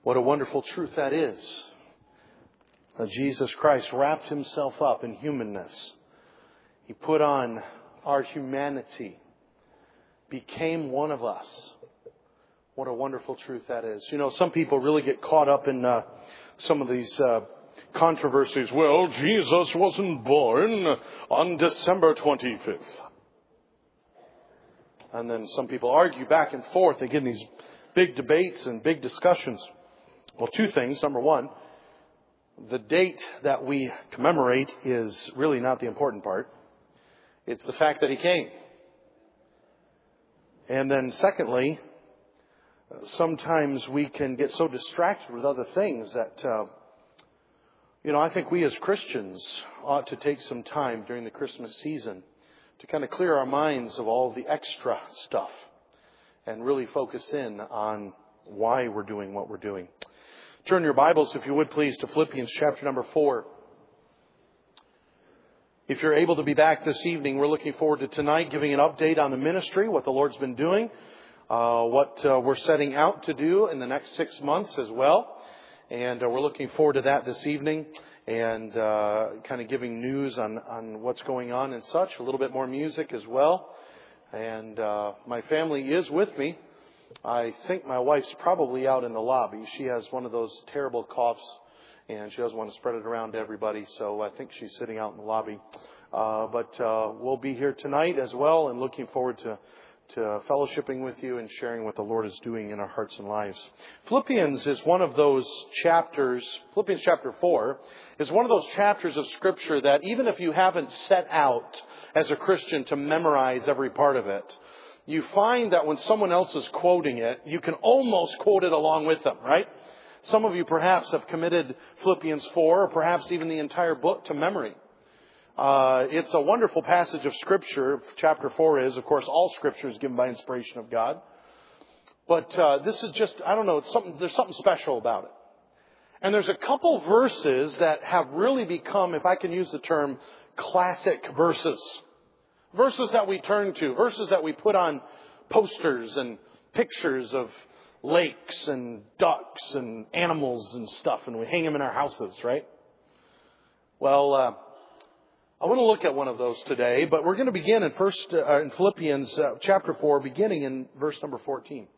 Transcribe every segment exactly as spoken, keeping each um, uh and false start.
What a wonderful truth that is. That Jesus Christ wrapped himself up in humanness. He put on our humanity, became one of us. What a wonderful truth that is. You know, some people really get caught up in uh, some of these uh, controversies. Well, Jesus wasn't born on December twenty-fifth. And then some people argue back and forth. They get in these big debates and big discussions. Well, two things. Number one, the date that we commemorate is really not the important part. It's the fact that he came. And then secondly, sometimes we can get so distracted with other things that, uh, you know, I think we as Christians ought to take some time during the Christmas season to kind of clear our minds of all the extra stuff and really focus in on why we're doing what we're doing. Turn your Bibles, if you would please, to Philippians chapter number four. If you're able to be back this evening, we're looking forward to tonight giving an update on the ministry, what the Lord's been doing, uh, what uh, we're setting out to do in the next six months as well. And uh, we're looking forward to that this evening and uh, kind of giving news on, on what's going on and such. A little bit more music as well. And uh, my family is with me. I think my wife's probably out in the lobby. She has one of those terrible coughs, and she doesn't want to spread it around to everybody, so I think she's sitting out in the lobby. Uh, but uh, we'll be here tonight as well, and looking forward to, to fellowshipping with you and sharing what the Lord is doing in our hearts and lives. Philippians is one of those chapters, Philippians chapter four, is one of those chapters of Scripture that even if you haven't set out as a Christian to memorize every part of it, you find that when someone else is quoting it, you can almost quote it along with them, right? Some of you perhaps have committed Philippians four, or perhaps even the entire book to memory. Uh, it's a wonderful passage of Scripture. Chapter four is, of course, all Scripture is given by inspiration of God. But uh, this is just, I don't know, it's something. There's something special about it. And there's a couple verses that have really become, if I can use the term, classic verses. Verses that we turn to, verses that we put on posters and pictures of lakes and ducks and animals and stuff, and we hang them in our houses, right? Well, uh, I want to look at one of those today, but we're going to begin in first uh, in Philippians uh, chapter four, beginning in verse number fourteen.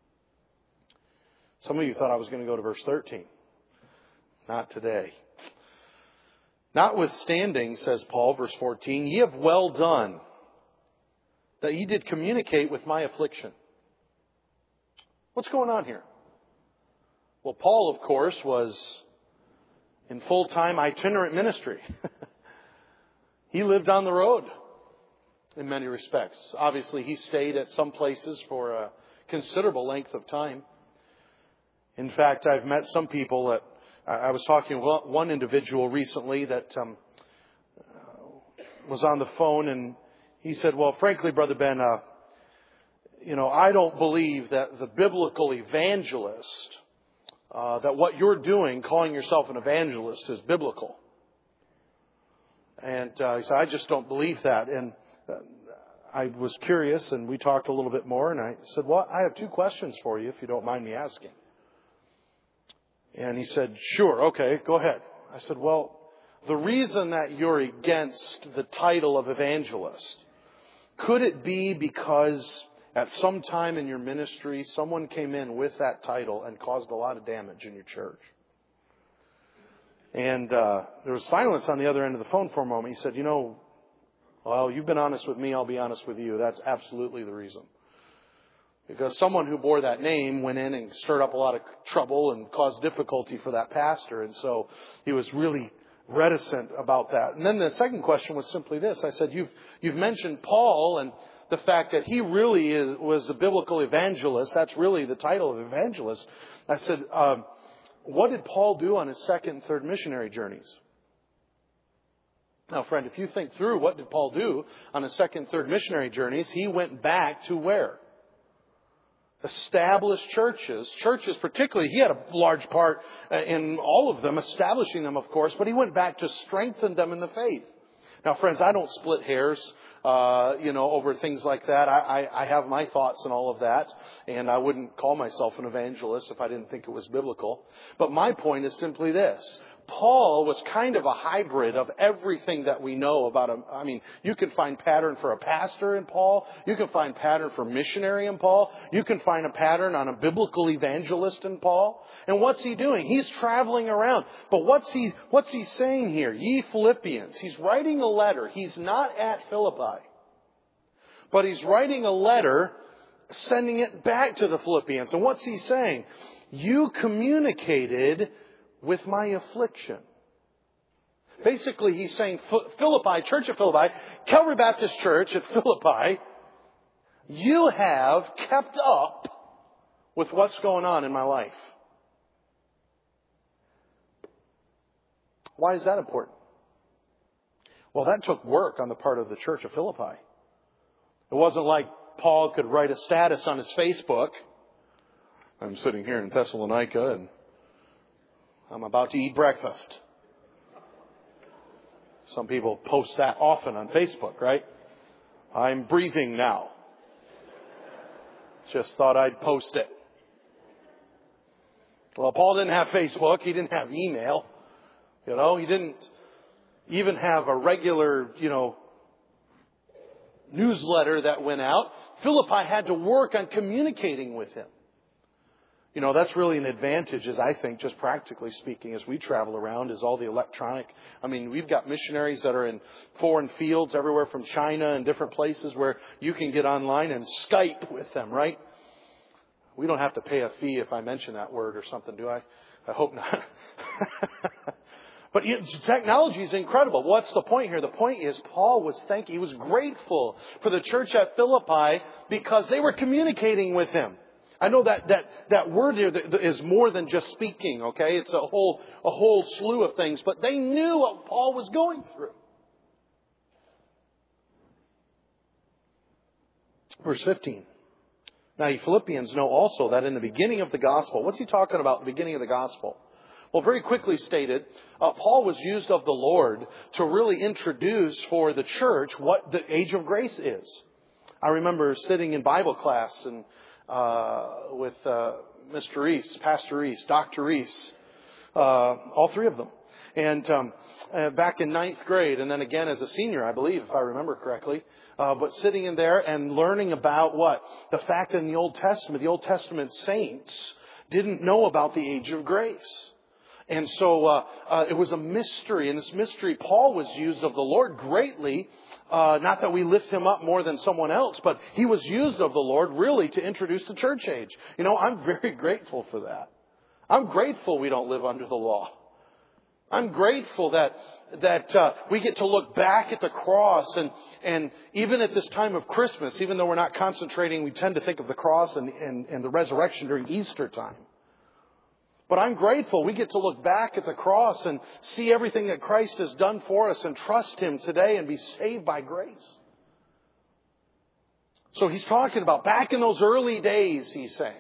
Some of you thought I was going to go to verse thirteen. Not today. Notwithstanding, says Paul, verse fourteen, ye have well done that ye did communicate with my affliction. What's going on here? Well, Paul, of course, was in full-time itinerant ministry. He lived on the road in many respects. Obviously, he stayed at some places for a considerable length of time. In fact, I've met some people that I was talking to one individual recently that um, was on the phone, and he said, well, frankly, Brother Ben, uh, you know, I don't believe that the biblical evangelist, uh, that what you're doing, calling yourself an evangelist, is biblical. And uh, he said, I just don't believe that. And uh, I was curious, and we talked a little bit more, and I said, well, I have two questions for you, if you don't mind me asking. And he said, sure, okay, go ahead. I said, well, the reason that you're against the title of evangelist, could it be because at some time in your ministry, someone came in with that title and caused a lot of damage in your church? And uh, there was silence on the other end of the phone for a moment. He said, you know, well, you've been honest with me, I'll be honest with you. That's absolutely the reason. Because someone who bore that name went in and stirred up a lot of trouble and caused difficulty for that pastor. And so he was really reticent about that. And then the second question was simply this. I said, you've you've mentioned Paul and the fact that he really is, was a biblical evangelist. That's really the title of evangelist. I said, um, what did Paul do on his second and third missionary journeys? Now, friend, if you think through what did Paul do on his second and third missionary journeys, he went back to where? Established churches. Churches, particularly, he had a large part in all of them, establishing them, of course, but he went back to strengthen them in the faith. Now, friends, I don't split hairs, uh, you know, over things like that. I, I, I have my thoughts and all of that, and I wouldn't call myself an evangelist if I didn't think it was biblical. But my point is simply this. Paul was kind of a hybrid of everything that we know about him. I mean, you can find pattern for a pastor in Paul. You can find pattern for missionary in Paul. You can find a pattern on a biblical evangelist in Paul. And what's he doing? He's traveling around. But what's he, what's he saying here? Ye Philippians. He's writing a letter. He's not at Philippi. But he's writing a letter, sending it back to the Philippians. And what's he saying? You communicated with my affliction. Basically, he's saying, Philippi, Church of Philippi, Calvary Baptist Church at Philippi, you have kept up with what's going on in my life. Why is that important? Well, that took work on the part of the Church of Philippi. It wasn't like Paul could write a status on his Facebook. I'm sitting here in Thessalonica and I'm about to eat breakfast. Some people post that often on Facebook, right? I'm breathing now. Just thought I'd post it. Well, Paul didn't have Facebook. He didn't have email. You know, he didn't even have a regular, you know, newsletter that went out. Philippi had to work on communicating with him. You know, that's really an advantage, as I think, just practically speaking, as we travel around, is all the electronic. I mean, we've got missionaries that are in foreign fields everywhere from China and different places where you can get online and Skype with them, right? We don't have to pay a fee if I mention that word or something, do I? I hope not. But you know, technology is incredible. What's the point here? The point is Paul was thanking, he was grateful for the church at Philippi because they were communicating with him. I know that, that, that word here is more than just speaking, okay? It's a whole, a whole slew of things. But they knew what Paul was going through. Verse fifteen. Now, you Philippians know also that in the beginning of the gospel, what's he talking about in the beginning of the gospel? Well, very quickly stated, uh, Paul was used of the Lord to really introduce for the church what the age of grace is. I remember sitting in Bible class and uh, with uh, Mister Reese, Pastor Reese, Doctor Reese, uh, all three of them. And um, uh, back in ninth grade, and then again as a senior, I believe, if I remember correctly. Uh, but sitting in there and learning about what? The fact that in the Old Testament, the Old Testament saints didn't know about the age of grace. And so uh, uh, it was a mystery. And this mystery, Paul was used of the Lord greatly. Uh, not that we lift him up more than someone else, but he was used of the Lord really to introduce the church age. You know, I'm very grateful for that. I'm grateful we don't live under the law. I'm grateful that that uh, we get to look back at the cross and and even at this time of Christmas, even though we're not concentrating, we tend to think of the cross and, and, and the resurrection during Easter time. But I'm grateful we get to look back at the cross and see everything that Christ has done for us and trust Him today and be saved by grace. So he's talking about back in those early days, he's saying.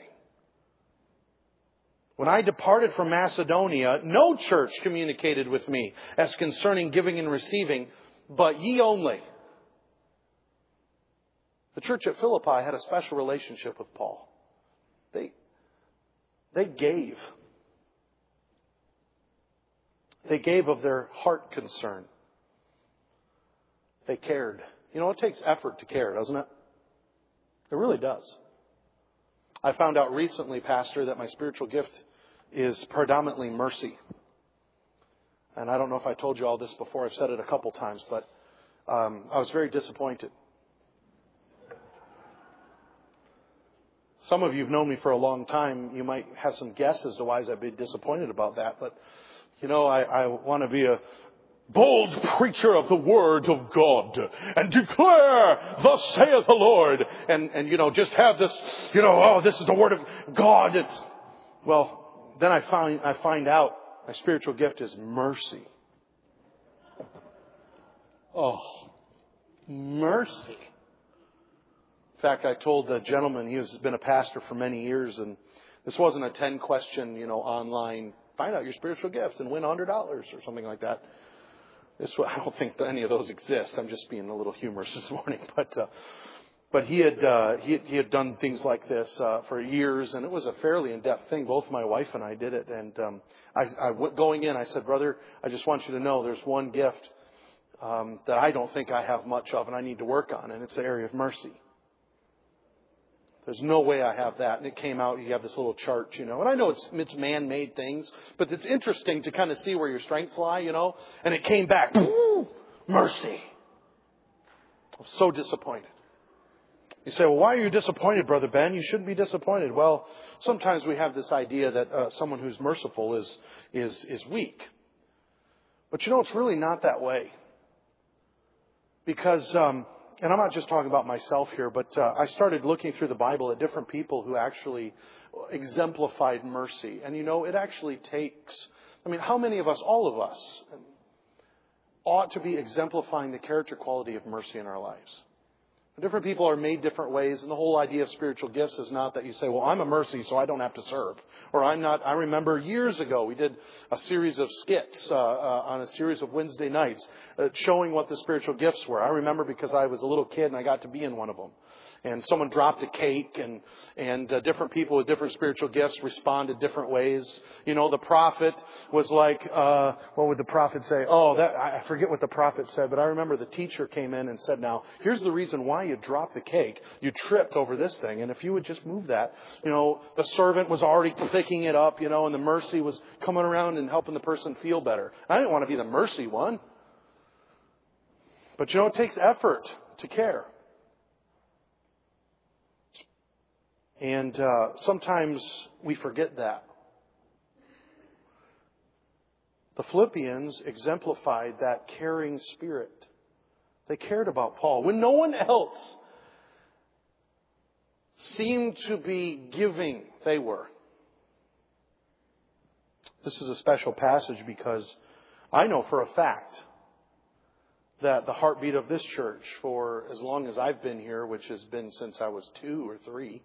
When I departed from Macedonia, no church communicated with me as concerning giving and receiving, but ye only. The church at Philippi had a special relationship with Paul. They, they gave. They gave of their heart concern. They cared. You know, it takes effort to care, doesn't it? It really does. I found out recently, Pastor, that my spiritual gift is predominantly mercy. And I don't know if I told you all this before. I've said it a couple times, but um, I was very disappointed. Some of you have known me for a long time. You might have some guesses as to why I've been disappointed about that. But, you know, I, I want to be a bold preacher of the word of God and declare, thus saith the Lord. And, and, you know, just have this, you know, oh, this is the word of God. And, well, then I find, I find out my spiritual gift is mercy. Oh, mercy. In fact, I told the gentleman, he has been a pastor for many years, and this wasn't a ten question, you know, online, find out your spiritual gift and win one hundred dollars or something like that. This, I don't think any of those exist. I'm just being a little humorous this morning. But uh, but he had uh, he, he had done things like this uh, for years, and it was a fairly in-depth thing. Both my wife and I did it. And um, I, I went, going in, I said, brother, I just want you to know there's one gift um, that I don't think I have much of and I need to work on, and it's the area of mercy. There's no way I have that. And it came out, you have this little chart, you know. And I know it's it's man-made things, but it's interesting to kind of see where your strengths lie, you know. And it came back. Mercy. I was so disappointed. You say, well, why are you disappointed, Brother Ben? You shouldn't be disappointed. Well, sometimes we have this idea that uh, someone who's merciful is, is, is weak. But you know, it's really not that way. Because... Um, And I'm not just talking about myself here, but uh, I started looking through the Bible at different people who actually exemplified mercy. And you know, it actually takes, I mean, how many of us, all of us, ought to be exemplifying the character quality of mercy in our lives? Different people are made different ways, and the whole idea of spiritual gifts is not that you say, well, I'm a mercy, so I don't have to serve. Or I'm not, I remember years ago, we did a series of skits uh, uh, on a series of Wednesday nights uh, showing what the spiritual gifts were. I remember because I was a little kid and I got to be in one of them. And someone dropped a cake, and and uh, different people with different spiritual gifts responded different ways. You know, the prophet was like, uh, what would the prophet say? Oh, that I forget what the prophet said, but I remember the teacher came in and said, now, here's the reason why you dropped the cake. You tripped over this thing, and if you would just move that, you know, the servant was already picking it up, you know, and the mercy was coming around and helping the person feel better. I didn't want to be the mercy one. But, you know, it takes effort to care. And uh, sometimes we forget that. The Philippians exemplified that caring spirit. They cared about Paul. When no one else seemed to be giving, they were. This is a special passage because I know for a fact that the heartbeat of this church for as long as I've been here, which has been since I was two or three,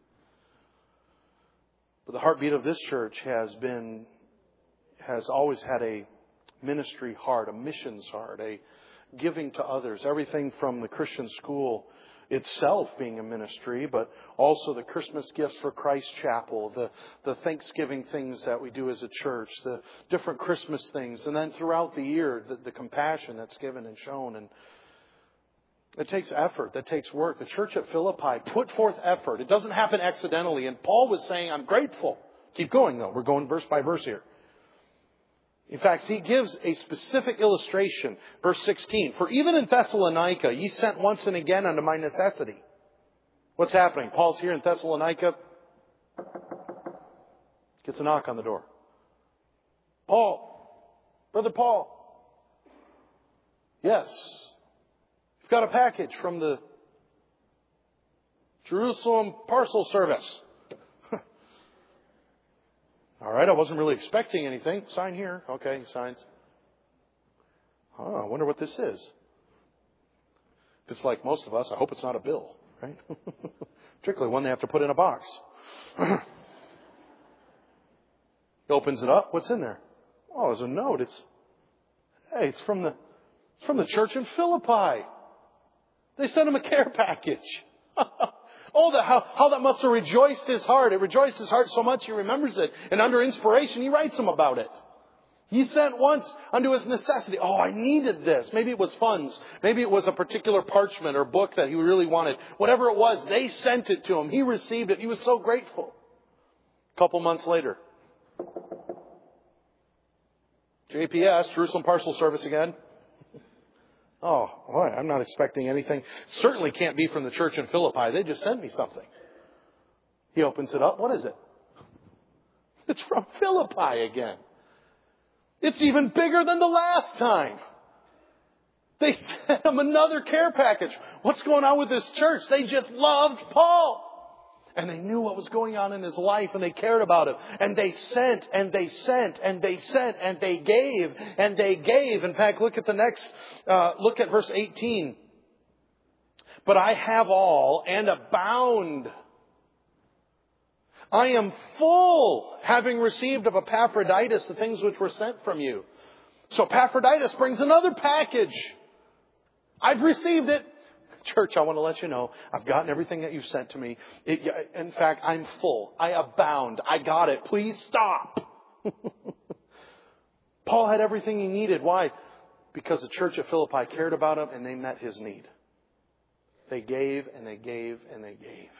but the heartbeat of this church has been, has always had a ministry heart, a missions heart, a giving to others. Everything from the Christian school itself being a ministry, but also the Christmas gifts for Christ Chapel, the, the Thanksgiving things that we do as a church, the different Christmas things, and then throughout the year, the, the compassion that's given and shown. And it takes effort. That takes work. The church at Philippi put forth effort. It doesn't happen accidentally. And Paul was saying, I'm grateful. Keep going, though. We're going verse by verse here. In fact, he gives a specific illustration. Verse sixteen. For even in Thessalonica, ye sent once and again unto my necessity. What's happening? Paul's here in Thessalonica. Gets a knock on the door. Paul. Brother Paul. Yes. Got a package from the Jerusalem parcel service. All right, I wasn't really expecting anything. Sign here. Okay, he signs. Oh, I wonder what this is. If it's like most of us, I hope it's not a bill, right? Particularly one they have to put in a box. He opens it up. What's in there? Oh, there's a note. It's, hey, it's from the, it's from the church in Philippi. They sent him a care package. Oh, the, how, how that must have rejoiced his heart. It rejoiced his heart so much he remembers it. And under inspiration, he writes them about it. He sent once unto his necessity. Oh, I needed this. Maybe it was funds. Maybe it was a particular parchment or book that he really wanted. Whatever it was, they sent it to him. He received it. He was so grateful. A couple months later, J P S, Jerusalem Parcel Service again. Oh, boy, I'm not expecting anything. Certainly can't be from the church in Philippi. They just sent me something. He opens it up. What is it? It's from Philippi again. It's even bigger than the last time. They sent him another care package. What's going on with this church? They just loved Paul. And they knew what was going on in his life, and they cared about him. And they sent, and they sent, and they sent, and they gave, and they gave. In fact, look at the next, uh, look at verse eighteen. But I have all and abound. I am full, having received of Epaphroditus the things which were sent from you. So Epaphroditus brings another package. I've received it. Church, I want to let you know, I've gotten everything that you've sent to me. It, in fact, I'm full. I abound. I got it. Please stop. Paul had everything he needed. Why? Because the church at Philippi cared about him and they met his need. They gave and they gave and they gave.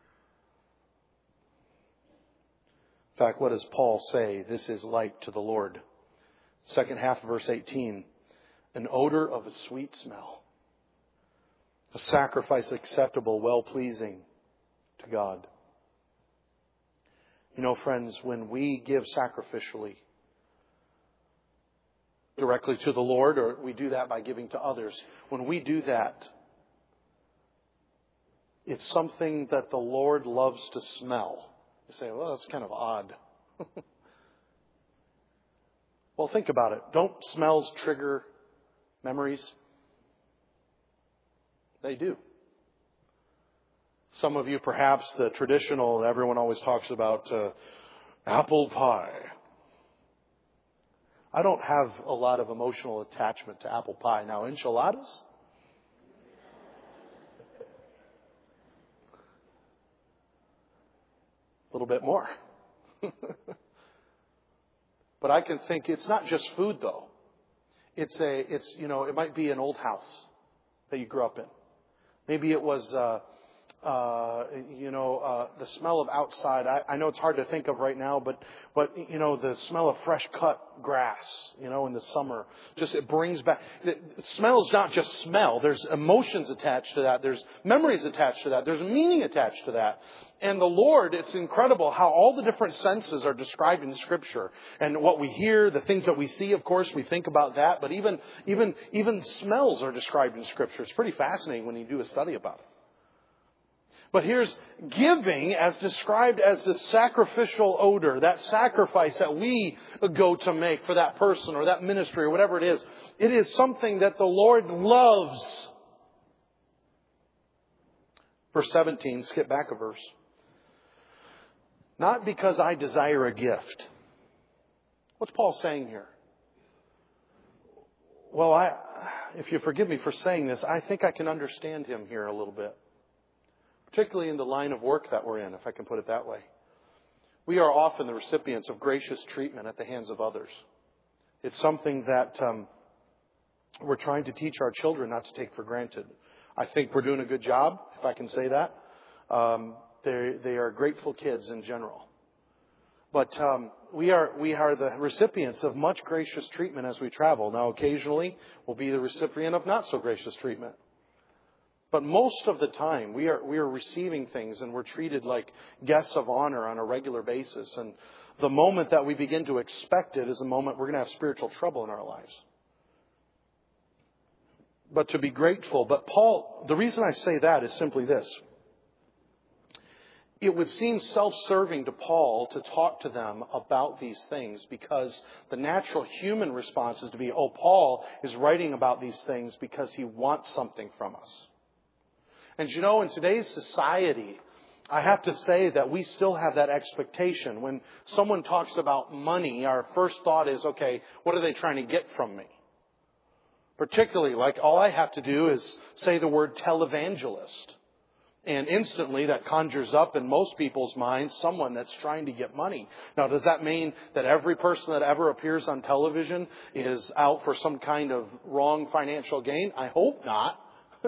In fact, what does Paul say? This is like to the Lord. Second half of verse eighteen. An odor of a sweet smell. A sacrifice acceptable, well-pleasing to God. You know, friends, when we give sacrificially directly to the Lord, or we do that by giving to others, when we do that, it's something that the Lord loves to smell. You say, well, that's kind of odd. Well, think about it. Don't smells trigger memories? They do. Some of you, perhaps, the traditional, everyone always talks about uh, apple pie. I don't have a lot of emotional attachment to apple pie. Now, enchiladas? A little bit more. But I can think it's not just food, though. It's a, it's, you know, it might be an old house that you grew up in. Maybe it was, uh, uh, you know, uh, the smell of outside. I, I know it's hard to think of right now, but, but, you know, the smell of fresh cut grass, you know, in the summer. Just, it brings back, the smell is not just smell. There's emotions attached to that. There's memories attached to that. There's meaning attached to that. And the Lord, it's incredible how all the different senses are described in Scripture. And what we hear, the things that we see, of course, we think about that. But even, even, even smells are described in Scripture. It's pretty fascinating when you do a study about it. But here's giving as described as the sacrificial odor, that sacrifice that we go to make for that person or that ministry or whatever it is. It is something that the Lord loves. Verse seventeen, skip back a verse. Not because I desire a gift. What's Paul saying here? Well, I, if you forgive me for saying this, I think I can understand him here a little bit. Particularly in the line of work that we're in, if I can put it that way. We are often the recipients of gracious treatment at the hands of others. It's something that um, we're trying to teach our children not to take for granted. I think we're doing a good job, if I can say that. Um, they they are grateful kids in general. But um, we are we are the recipients of much gracious treatment as we travel. Now, occasionally, we'll be the recipient of not so gracious treatment. But most of the time, we are we are receiving things and we're treated like guests of honor on a regular basis. And the moment that we begin to expect it is the moment we're going to have spiritual trouble in our lives. But to be grateful. But Paul, the reason I say that is simply this. It would seem self-serving to Paul to talk to them about these things because the natural human response is to be, oh, Paul is writing about these things because he wants something from us. And you know, in today's society, I have to say that we still have that expectation. When someone talks about money, our first thought is, okay, what are they trying to get from me? Particularly, like all I have to do is say the word televangelist. And instantly that conjures up in most people's minds someone that's trying to get money. Now, does that mean that every person that ever appears on television is out for some kind of wrong financial gain? I hope not.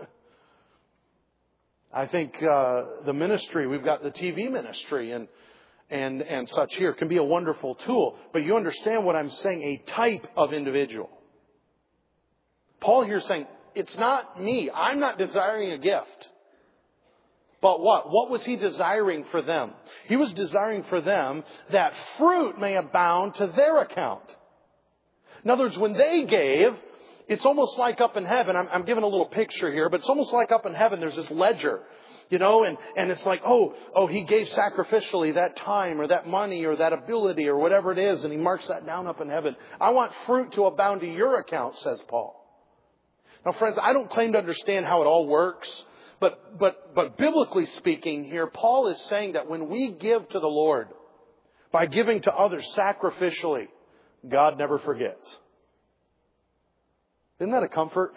I think uh, the ministry, we've got the T V ministry and and and such here, can be a wonderful tool. But you understand what I'm saying, a type of individual. Paul here is saying, it's not me. I'm not desiring a gift. But what? What was he desiring for them? He was desiring for them that fruit may abound to their account. In other words, when they gave, it's almost like up in heaven. I'm, I'm giving a little picture here, but it's almost like up in heaven there's this ledger, you know, and, and it's like, oh, oh, he gave sacrificially that time or that money or that ability or whatever it is, and he marks that down up in heaven. I want fruit to abound to your account, says Paul. Now, friends, I don't claim to understand how it all works. But, but, but biblically speaking here, Paul is saying that when we give to the Lord by giving to others sacrificially, God never forgets. Isn't that a comfort?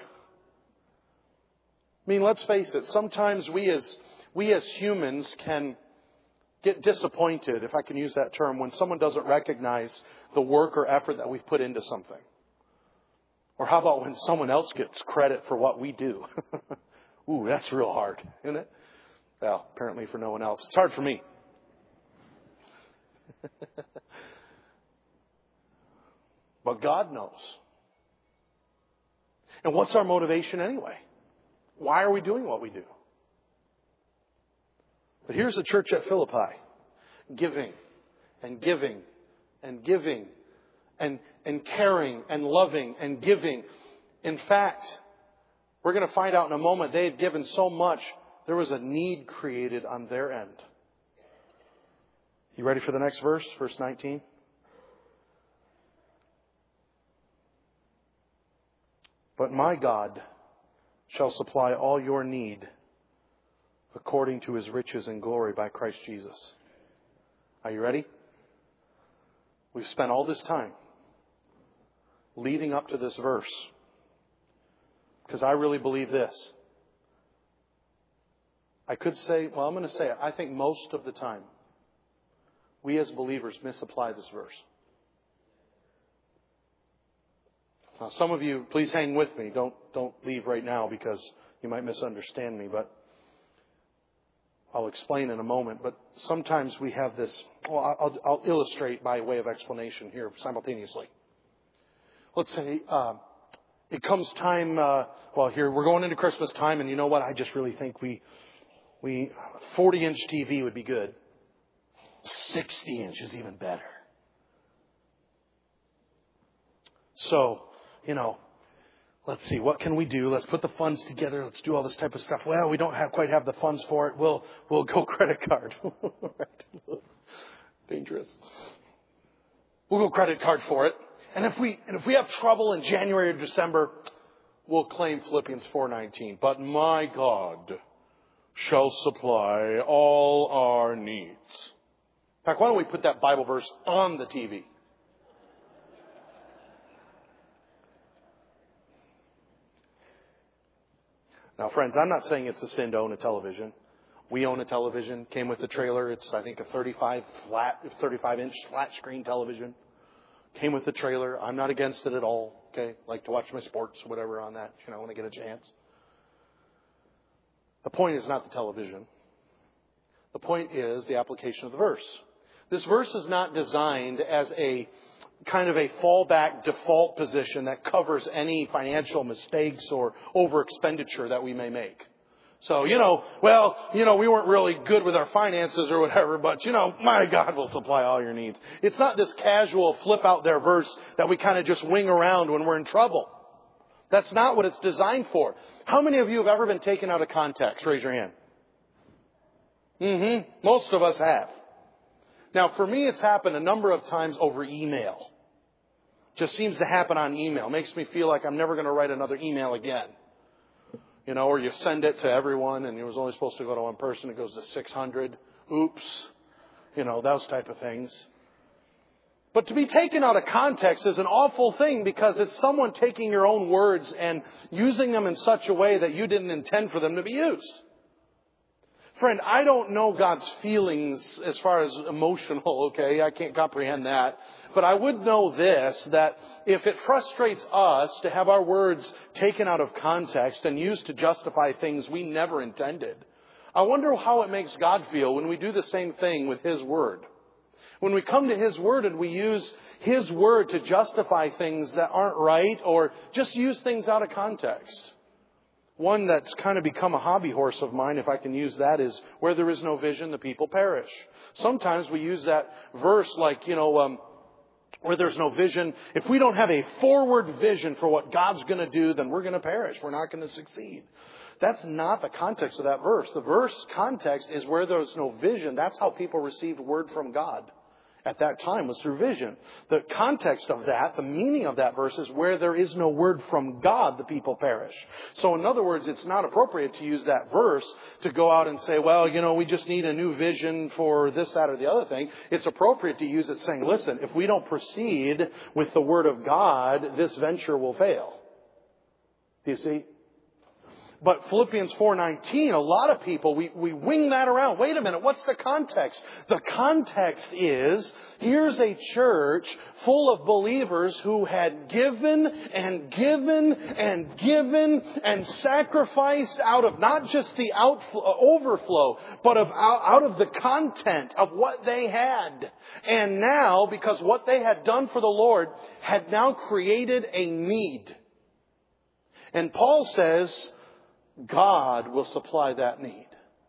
I mean, let's face it. Sometimes we as we as humans can get disappointed, if I can use that term, when someone doesn't recognize the work or effort that we've put into something. Or how about when someone else gets credit for what we do? Ooh, that's real hard, isn't it? Well, apparently for no one else. It's hard for me. But God knows. And what's our motivation anyway? Why are we doing what we do? But here's the church at Philippi. Giving and giving and giving and, and caring and loving and giving. In fact, we're going to find out in a moment they had given so much, there was a need created on their end. You ready for the next verse? Verse nineteen. But my God shall supply all your need according to His riches and glory by Christ Jesus. Are you ready? We've spent all this time leading up to this verse because I really believe this. I could say, well, I'm going to say it. I think most of the time we as believers misapply this verse. Now, some of you, please hang with me. Don't don't leave right now because you might misunderstand me. But I'll explain in a moment. But sometimes we have this. Well, I'll, I'll illustrate by way of explanation here simultaneously. Let's say uh, it comes time. Uh, well, here we're going into Christmas time, and you know what? I just really think we we forty inch T V would be good. sixty inch is even better. So, you know, let's see, what can we do? Let's put the funds together. Let's do all this type of stuff. Well, we don't have quite have the funds for it. We'll we'll go credit card. Dangerous. We'll go credit card for it. And if we and if we have trouble in January or December, we'll claim Philippians four nineteen. But my God shall supply all our needs. In fact, why don't we put that Bible verse on the T V? Now, friends, I'm not saying it's a sin to own a television. We own a television. Came with the trailer. It's, I think, a thirty-five flat, thirty-five inch flat screen television. Came with the trailer. I'm not against it at all. Okay, like to watch my sports, whatever on that. You know, when I get a chance. The point is not the television. The point is the application of the verse. This verse is not designed as a kind of a fallback default position that covers any financial mistakes or over expenditure that we may make. So, you know, well, you know, we weren't really good with our finances or whatever, but, you know, my God will supply all your needs. It's not this casual flip out there verse that we kind of just wing around when we're in trouble. That's not what it's designed for. How many of you have ever been taken out of context? Raise your hand. Mm-hmm. Most of us have. Now, for me, it's happened a number of times over email. Just seems to happen on email. Makes me feel like I'm never going to write another email again. You know, or you send it to everyone and it was only supposed to go to one person. It goes to six hundred. Oops. You know, those type of things. But to be taken out of context is an awful thing because it's someone taking your own words and using them in such a way that you didn't intend for them to be used. Friend, I don't know God's feelings as far as emotional, okay? I can't comprehend that. But I would know this, that if it frustrates us to have our words taken out of context and used to justify things we never intended, I wonder how it makes God feel when we do the same thing with His Word. When we come to His Word and we use His Word to justify things that aren't right or just use things out of context. One that's kind of become a hobby horse of mine, if I can use that, is where there is no vision, the people perish. Sometimes we use that verse like, you know, um, where there's no vision. If we don't have a forward vision for what God's going to do, then we're going to perish. We're not going to succeed. That's not the context of that verse. The verse context is where there's no vision. That's how people received word from God at that time, was through vision. The context of that, the meaning of that verse is where there is no word from God, the people perish. So in other words, it's not appropriate to use that verse to go out and say, well, you know, we just need a new vision for this, that, or the other thing. It's appropriate to use it saying, listen, if we don't proceed with the word of God, this venture will fail. Do you see? But Philippians four nineteen, a lot of people, we, we wing that around. Wait a minute, what's the context? The context is, here's a church full of believers who had given and given and given and sacrificed out of not just the outflow, overflow, but of out of the content of what they had. And now, because what they had done for the Lord had now created a need. And Paul says, God will supply that need.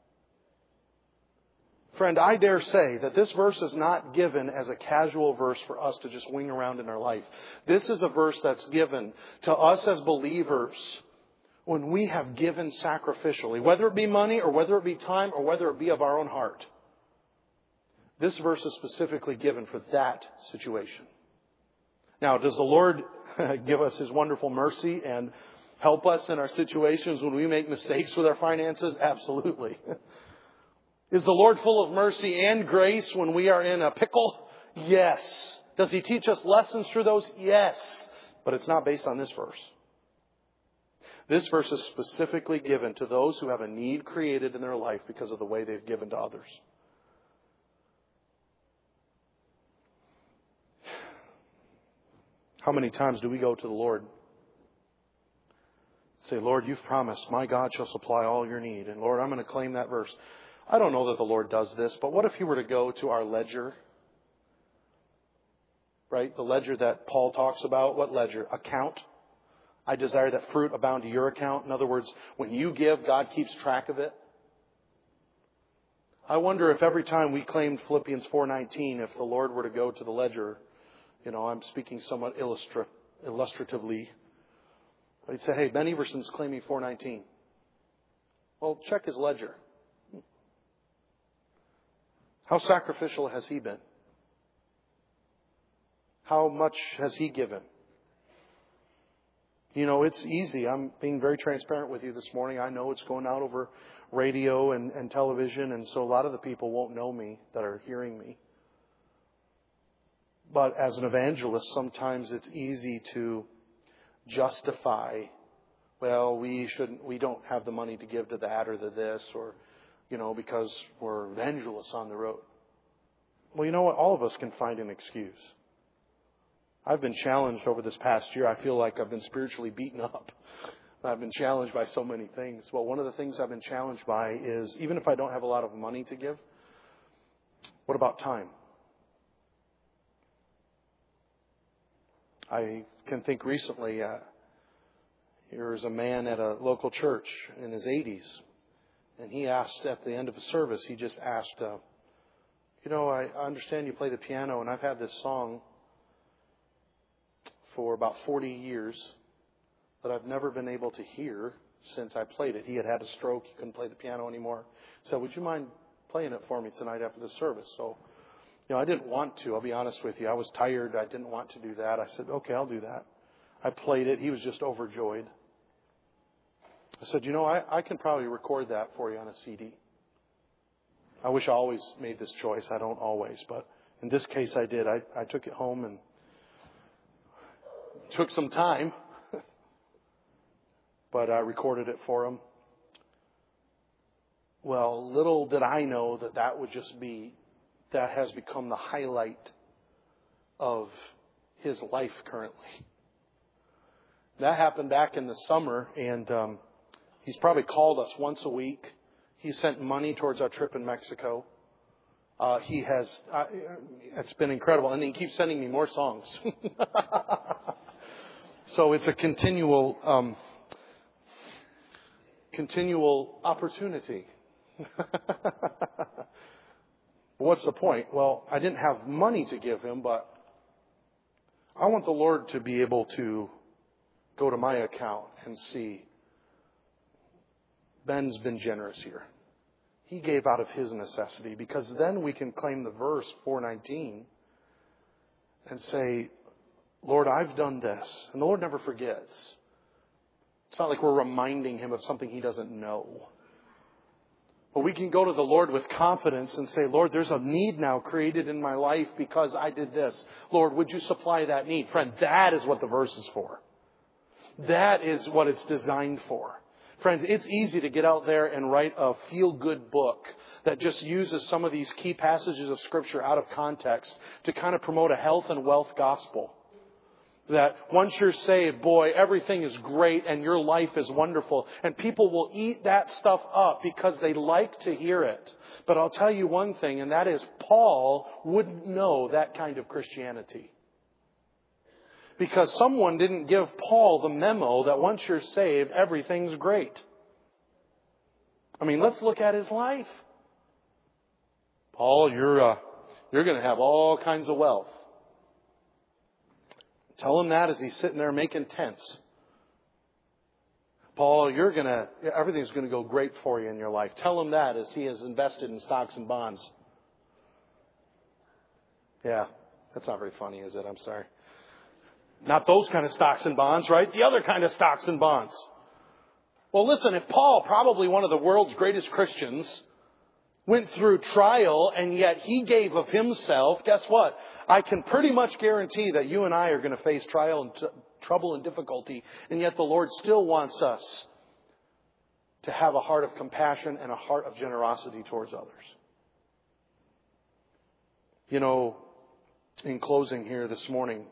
Friend, I dare say that this verse is not given as a casual verse for us to just wing around in our life. This is a verse that's given to us as believers when we have given sacrificially, whether it be money or whether it be time or whether it be of our own heart. This verse is specifically given for that situation. Now, does the Lord give us His wonderful mercy and help us in our situations when we make mistakes with our finances? Absolutely. Is the Lord full of mercy and grace when we are in a pickle? Yes. Does He teach us lessons through those? Yes. But it's not based on this verse. This verse is specifically given to those who have a need created in their life because of the way they've given to others. How many times do we go to the Lord? Say, Lord, you've promised, my God shall supply all your need. And Lord, I'm going to claim that verse. I don't know that the Lord does this, but what if He were to go to our ledger? Right? The ledger that Paul talks about. What ledger? Account. I desire that fruit abound to your account. In other words, when you give, God keeps track of it. I wonder if every time we claimed Philippians four nineteen, if the Lord were to go to the ledger, you know, I'm speaking somewhat illustra- illustratively, He'd say, hey, Ben Everson's claiming four nineteen. Well, check his ledger. How sacrificial has he been? How much has he given? You know, it's easy. I'm being very transparent with you this morning. I know it's going out over radio and, and television, and so a lot of the people won't know me that are hearing me. But as an evangelist, sometimes it's easy to justify, well, we shouldn't, we don't have the money to give to that or to this, or, you know, because we're evangelists on the road. Well, you know what? All of us can find an excuse. I've been challenged over this past year. I feel like I've been spiritually beaten up. I've been challenged by so many things. Well, one of the things I've been challenged by is, even if I don't have a lot of money to give, what about time? I can think recently, uh, there was a man at a local church in his eighties, and he asked at the end of a service, he just asked, uh, you know, I understand you play the piano, and I've had this song for about forty years that I've never been able to hear since I played it. He had had a stroke. He couldn't play the piano anymore. So would you mind playing it for me tonight after the service? So, you know, I didn't want to. I'll be honest with you. I was tired. I didn't want to do that. I said, okay, I'll do that. I played it. He was just overjoyed. I said, you know, I, I can probably record that for you on a C D. I wish I always made this choice. I don't always. But in this case, I did. I, I took it home and took some time. But I recorded it for him. Well, little did I know that that would just be, that has become the highlight of his life currently. That happened back in the summer, and um, he's probably called us once a week. He sent money towards our trip in Mexico. Uh, he has, uh, it's been incredible. And he keeps sending me more songs. So it's a continual, um, continual opportunity. What's the point? Well, I didn't have money to give him, but I want the Lord to be able to go to my account and see Ben's been generous here. He gave out of his necessity, because then we can claim the verse four nineteen and say, Lord, I've done this. And the Lord never forgets. It's not like we're reminding Him of something He doesn't know. But we can go to the Lord with confidence and say, Lord, there's a need now created in my life because I did this. Lord, would you supply that need? Friend, that is what the verse is for. That is what it's designed for. Friends, it's easy to get out there and write a feel-good book that just uses some of these key passages of Scripture out of context to kind of promote a health and wealth gospel. That once you're saved, boy, everything is great and your life is wonderful. And people will eat that stuff up because they like to hear it. But I'll tell you one thing, and that is Paul wouldn't know that kind of Christianity. Because someone didn't give Paul the memo that once you're saved, everything's great. I mean, let's look at his life. Paul, you're uh, you're going to have all kinds of wealth. Tell him that as he's sitting there making tents. Paul, you're going to everything's going to go great for you in your life. Tell him that as he has invested in stocks and bonds. Yeah, that's not very funny, is it? I'm sorry. Not those kind of stocks and bonds, right? The other kind of stocks and bonds. Well, listen, if Paul, probably one of the world's greatest Christians, went through trial and yet he gave of himself, guess what? I can pretty much guarantee that you and I are going to face trial and t- trouble and difficulty. And yet the Lord still wants us to have a heart of compassion and a heart of generosity towards others. You know, in closing here this morning,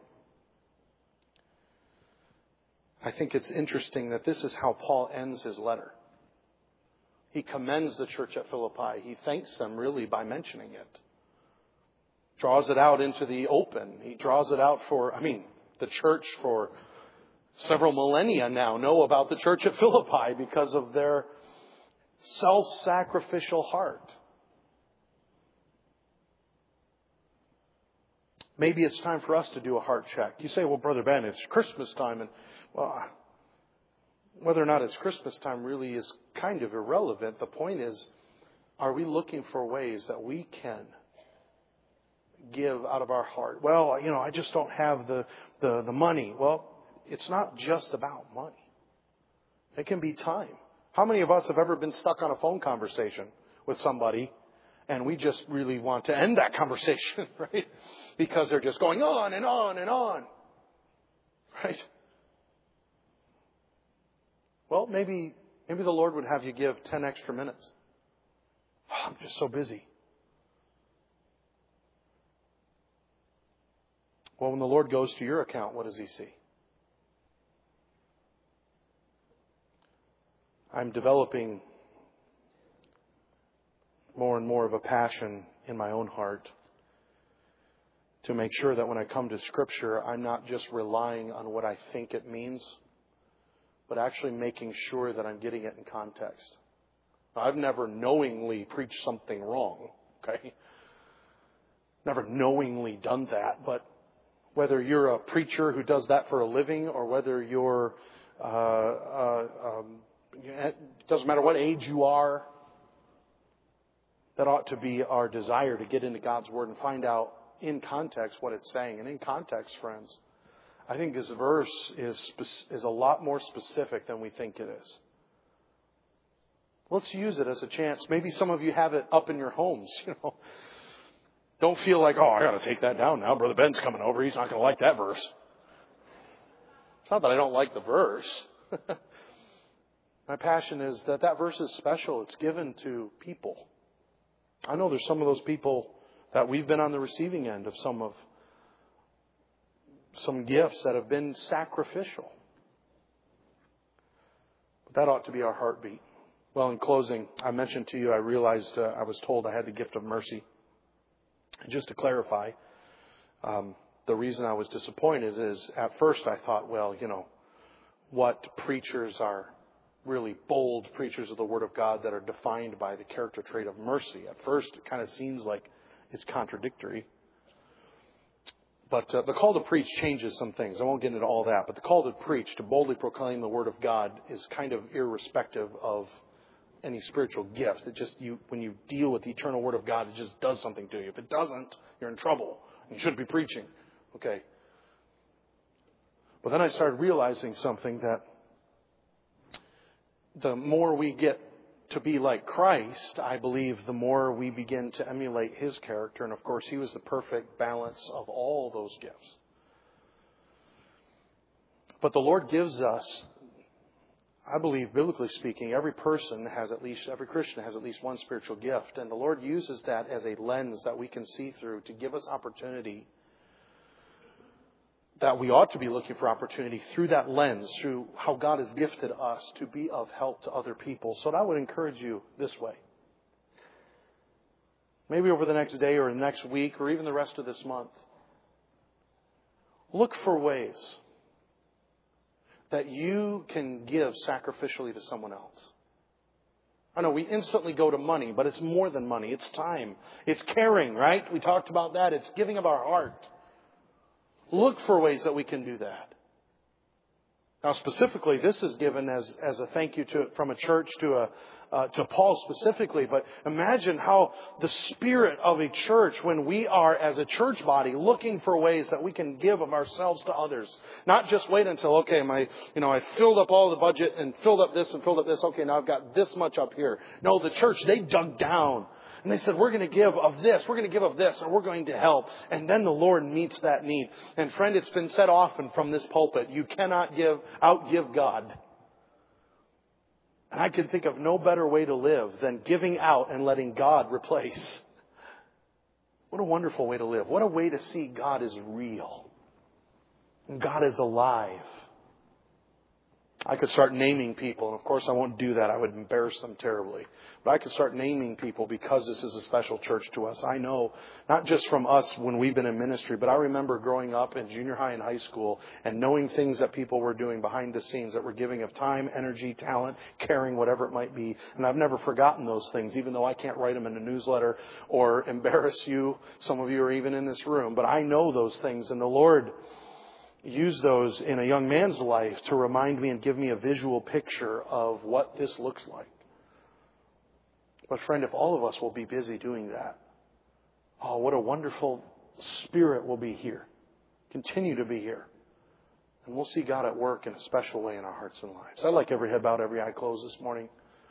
I think it's interesting that this is how Paul ends his letter. He commends the church at Philippi. He thanks them really by mentioning it. Draws it out into the open. He draws it out for, I mean, the church for several millennia now know about the church at Philippi because of their self-sacrificial heart. Maybe it's time for us to do a heart check. You say, well, Brother Ben, it's Christmas time. And, well, whether or not it's Christmas time really is kind of irrelevant. The point is, are we looking for ways that we can give out of our heart? Well, you know, I just don't have the, the, the money. Well, it's not just about money. It can be time. How many of us have ever been stuck on a phone conversation with somebody and we just really want to end that conversation, right? Because they're just going on and on and on, right? Well, maybe maybe the Lord would have you give ten extra minutes. Oh, I'm just so busy. Well, when the Lord goes to your account, what does He see? I'm developing more and more of a passion in my own heart to make sure that when I come to Scripture, I'm not just relying on what I think it means, but actually making sure that I'm getting it in context. Now, I've never knowingly preached something wrong, okay? Never knowingly done that, but whether you're a preacher who does that for a living or whether you're, uh, uh, um, it doesn't matter what age you are, that ought to be our desire to get into God's Word and find out in context what it's saying. And in context, friends, I think this verse is is a lot more specific than we think it is. Let's use it as a chance. Maybe some of you have it up in your homes. You know, don't feel like, oh, I got to take that down now. Brother Ben's coming over. He's not going to like that verse. It's not that I don't like the verse. My passion is that that verse is special. It's given to people. I know there's some of those people that we've been on the receiving end of some of some gifts that have been sacrificial. But that ought to be our heartbeat. Well, in closing, I mentioned to you, I realized uh, I was told I had the gift of mercy. And just to clarify, um, the reason I was disappointed is at first I thought, well, you know, what preachers are really bold preachers of the Word of God that are defined by the character trait of mercy. At first, it kind of seems like it's contradictory. But uh, the call to preach changes some things. I won't get into all that. But the call to preach, to boldly proclaim the Word of God, is kind of irrespective of any spiritual gift. It just, you, when you deal with the eternal Word of God, it just does something to you. If it doesn't, you're in trouble. You shouldn't be preaching. Okay. But then I started realizing something, that the more we get to be like Christ, I believe the more we begin to emulate His character. And of course, He was the perfect balance of all those gifts. But the Lord gives us, I believe, biblically speaking, every person has at least, every Christian has at least one spiritual gift. And the Lord uses that as a lens that we can see through to give us opportunity, that we ought to be looking for opportunity through that lens, through how God has gifted us to be of help to other people. So I would encourage you this way. Maybe over the next day or the next week or even the rest of this month, look for ways that you can give sacrificially to someone else. I know we instantly go to money, but it's more than money. It's time. It's caring, right? We talked about that. It's giving of our heart. Look for ways that we can do that. Now, specifically, this is given as, as a thank you to from a church to a uh, to Paul specifically. But imagine how the spirit of a church, when we are as a church body looking for ways that we can give of ourselves to others, not just wait until okay, my you know I filled up all the budget and filled up this and filled up this. Okay, now I've got this much up here. No, the church, they dug down. And they said, we're going to give of this, we're going to give of this, and we're going to help. And then the Lord meets that need. And friend, it's been said often from this pulpit, you cannot give outgive God. And I can think of no better way to live than giving out and letting God replace. What a wonderful way to live. What a way to see God is real. And God is alive. I could start naming people, and of course I won't do that. I would embarrass them terribly. But I could start naming people because this is a special church to us. I know, not just from us when we've been in ministry, but I remember growing up in junior high and high school and knowing things that people were doing behind the scenes that were giving of time, energy, talent, caring, whatever it might be. And I've never forgotten those things, even though I can't write them in a newsletter or embarrass you. Some of you are even in this room. But I know those things, and the Lord use those in a young man's life to remind me and give me a visual picture of what this looks like. But friend, if all of us will be busy doing that, oh, what a wonderful spirit will be here. Continue to be here. And we'll see God at work in a special way in our hearts and lives. I'd like every head bowed, every eye closed this morning.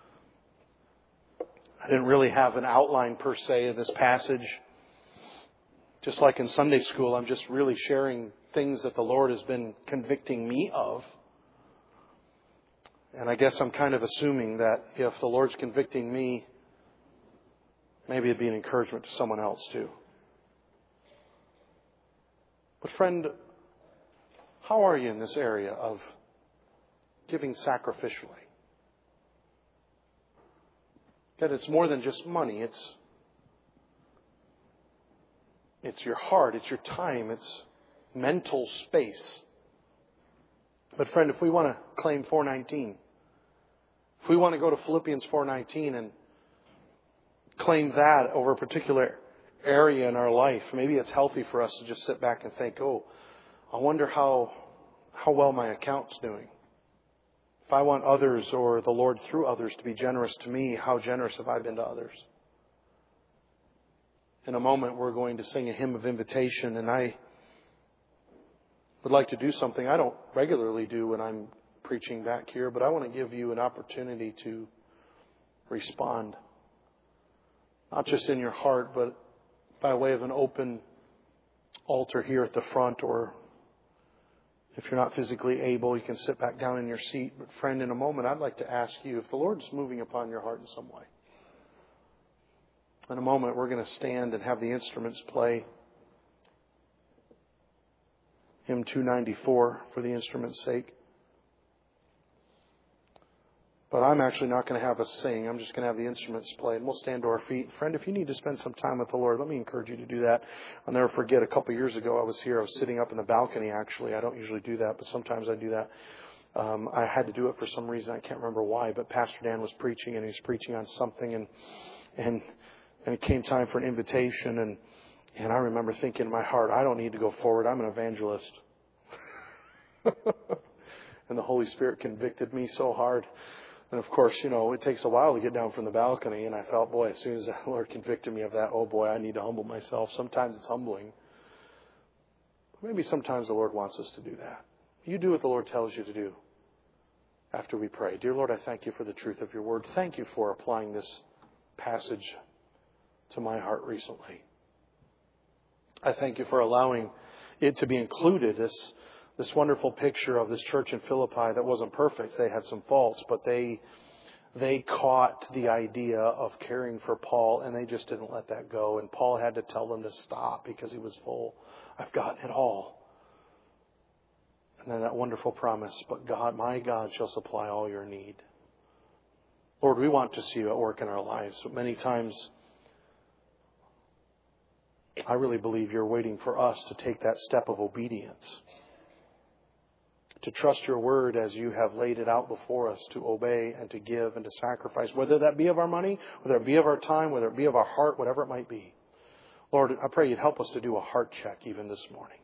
I didn't really have an outline per se of this passage. Just like in Sunday school, I'm just really sharing things that the Lord has been convicting me of. And I guess I'm kind of assuming that if the Lord's convicting me, maybe it'd be an encouragement to someone else too. But friend, how are you in this area of giving sacrificially? That it's more than just money. It's It's your heart, it's your time, it's mental space. But friend, if we want to claim four nineteen, if we want to go to Philippians four nineteen and claim that over a particular area in our life, maybe it's healthy for us to just sit back and think, oh, I wonder how how well my account's doing. If I want others or the Lord through others to be generous to me, how generous have I been to others? In a moment, we're going to sing a hymn of invitation, and I would like to do something I don't regularly do when I'm preaching back here, but I want to give you an opportunity to respond. Not just in your heart, but by way of an open altar here at the front, or if you're not physically able, you can sit back down in your seat. But friend, in a moment, I'd like to ask you if the Lord's moving upon your heart in some way. In a moment, we're going to stand and have the instruments play hymn two ninety-four for the instrument's sake. But I'm actually not going to have us sing. I'm just going to have the instruments play, and we'll stand to our feet. Friend, if you need to spend some time with the Lord, let me encourage you to do that. I'll never forget, a couple of years ago, I was here. I was sitting up in the balcony, actually. I don't usually do that, but sometimes I do that. Um, I had to do it for some reason. I can't remember why, but Pastor Dan was preaching, and he was preaching on something, and and and it came time for an invitation, and and I remember thinking in my heart, I don't need to go forward. I'm an evangelist. And the Holy Spirit convicted me so hard. And of course, you know, it takes a while to get down from the balcony. And I felt, boy, as soon as the Lord convicted me of that, oh boy, I need to humble myself. Sometimes it's humbling. Maybe sometimes the Lord wants us to do that. You do what the Lord tells you to do after we pray. Dear Lord, I thank you for the truth of your word. Thank you for applying this passage to my heart recently. I thank you for allowing it to be included, this this wonderful picture of this church in Philippi that wasn't perfect. They had some faults, but they they caught the idea of caring for Paul, and they just didn't let that go. And Paul had to tell them to stop because he was full. I've gotten it all. And then that wonderful promise, but God, my God shall supply all your need. Lord, we want to see you at work in our lives, but many times I really believe you're waiting for us to take that step of obedience, to trust your word as you have laid it out before us, to obey and to give and to sacrifice, whether that be of our money, whether it be of our time, whether it be of our heart, whatever it might be. Lord, I pray you'd help us to do a heart check even this morning.